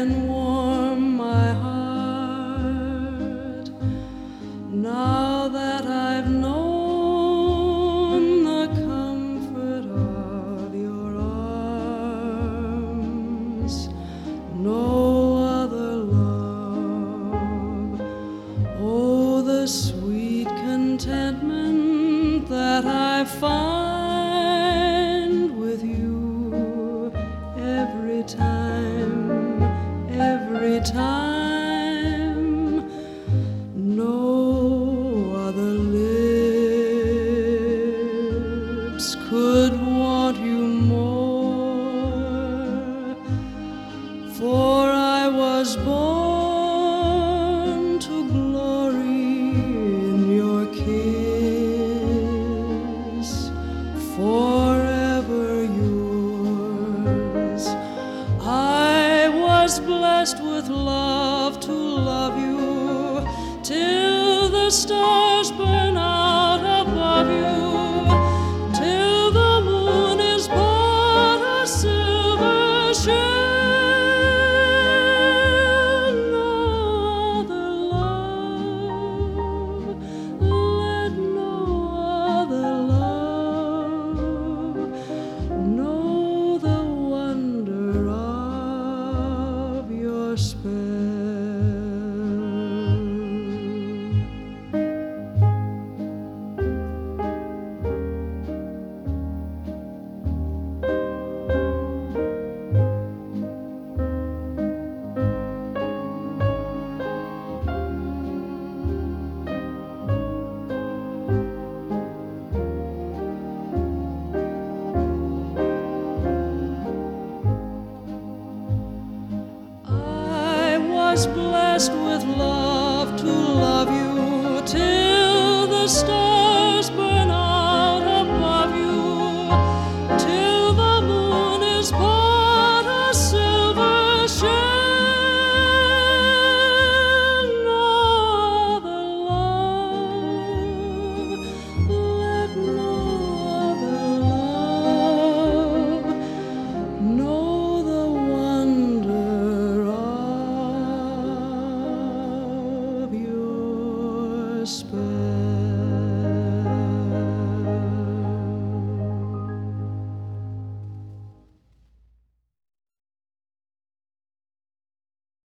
and warm my heart. Now that I've known the comfort of your arms, no other love. Oh, the sweet contentment that I find with you every time, every time. No other lips could want you more, for I was born to glory in your kiss, forever yours. I was blessed with love to love you till the stars burn out above you, till the moon is but a silver shell. No other love, let no other love know the wonder of your spell. I was blessed with love to love you till the stars